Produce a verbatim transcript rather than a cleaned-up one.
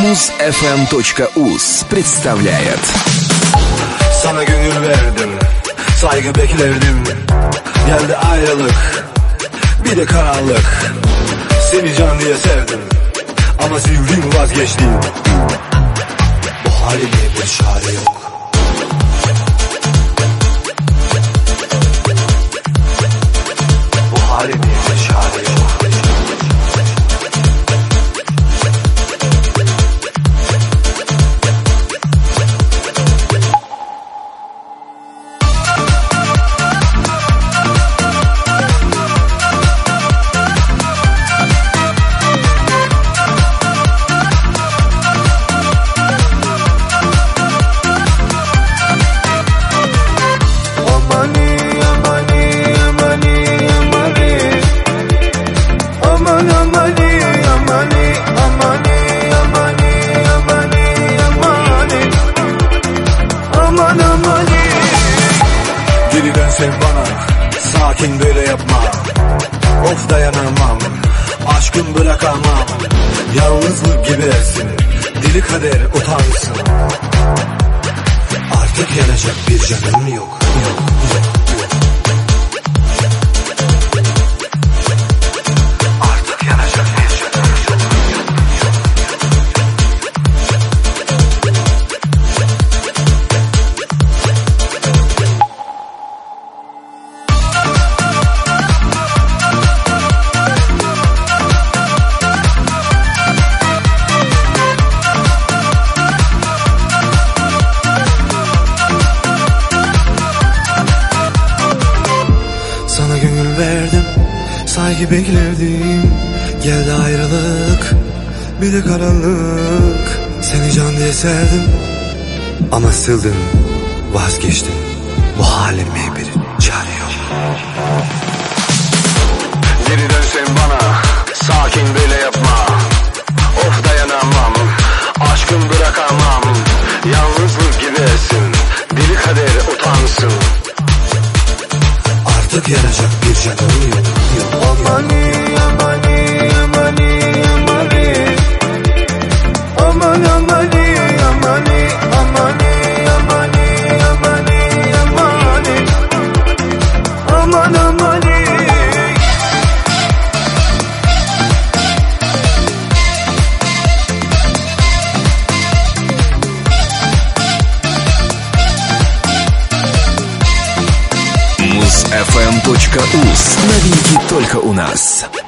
муз эф эм точка уз представляет. Sana gönül verdim, saygı beklerdim. Geldi ayrılık, bir de karanlık. Seni can diye sevdim, ama sevdim vazgeçtim. Bu halime bir çare yok. Bu halime bir çare yok. Geri dön sen bana, sakin böyle yapma. Of dayanamam, aşkım bırakamam. Yalnızlık gidersin, deli kader utansın. Artık yanacak bir canım yok, yok, yok, yok. Artık yanacak bir canım yok, yok, yok. Sana gönül verdim, saygı beklerdim. Geldi ayrılık, bir de karanlık. Seni can diye sevdim, ama sıldım, vazgeçtim. Bu halime bir çare yok. Geri dön sen bana, sakin böyle yapma. Of dayanamam, aşkım bırakamam. Yalnızlık gidersin, deli kader utansın. Artık yanacak bir canım yok, yok, yok. Amani, amani, amani, amani. Aman amani, amani, amani, amani, amani, amani. Aman amani. муз эф эм точка уз. Новинки только у нас.